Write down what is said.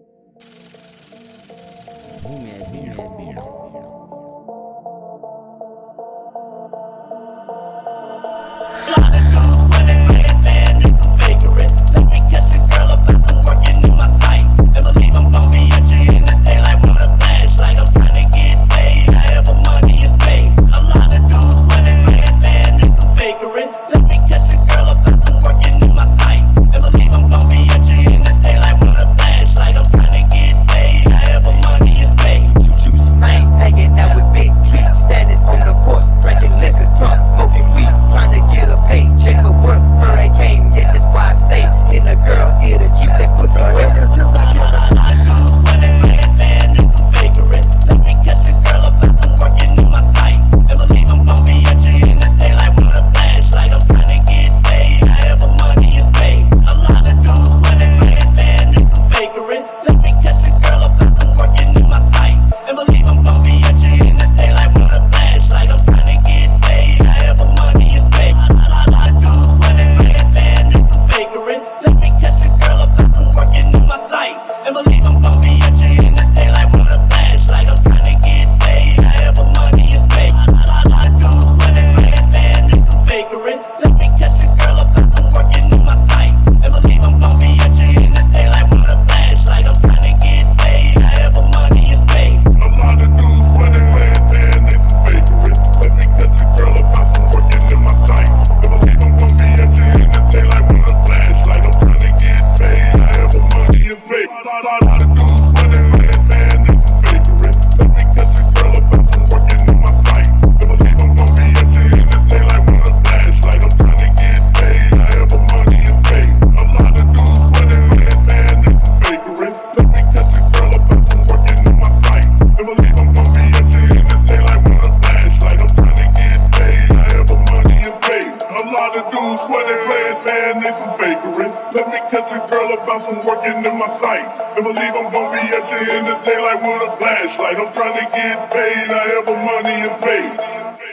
Boom that beat, that beat. Let me catch a girl about some working in my sight. And believe I'm gonna be at you in the daylight with a flashlight. I'm trying to get paid, I have money is paid.